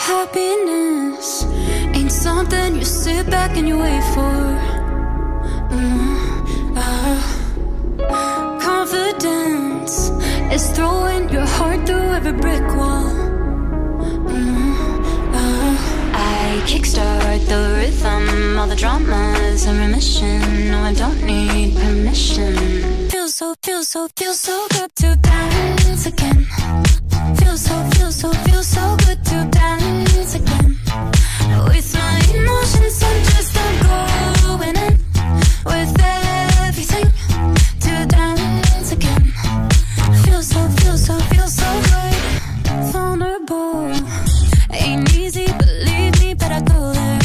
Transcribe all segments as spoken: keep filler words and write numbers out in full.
Happiness ain't something you sit back and you wait for. mm, uh, Confidence is throwing your heart through every brick wall. mm, uh, I kickstart the rhythm, all the drama's in remission. No, I don't need permission. Feels so, feels so, feels so good to dance again. Feels so, feels so, feels so good to dance again. With my emotions, I'm just not going in. With everything to dance again. Feels so, feels so, feels so good. Vulnerable ain't easy, believe me, but I go there.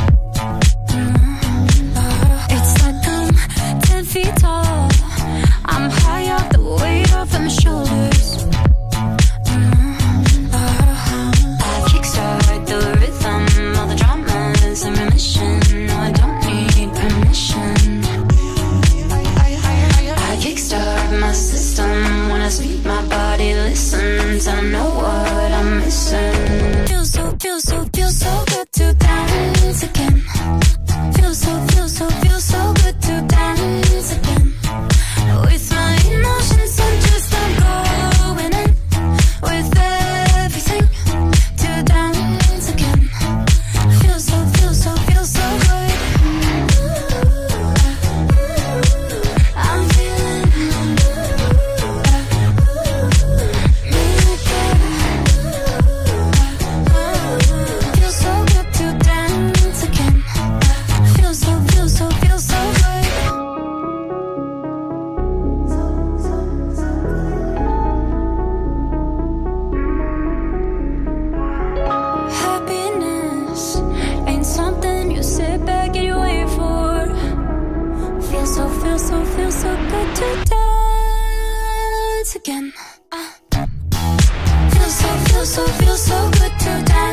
mm, uh, It's like I'm ten feet tall. I'm high off the weight off of my shoulders. I know what I'm missing. Feels so, feels so, feels so good to dance again. Feels so, feels so, feels so good to dance again. With my emotions, I'm just not going in. With everything to dance again. Feels so, feels so, feels so good. I'm feeling again. Uh. Feels so, feels so, feels so good to dance.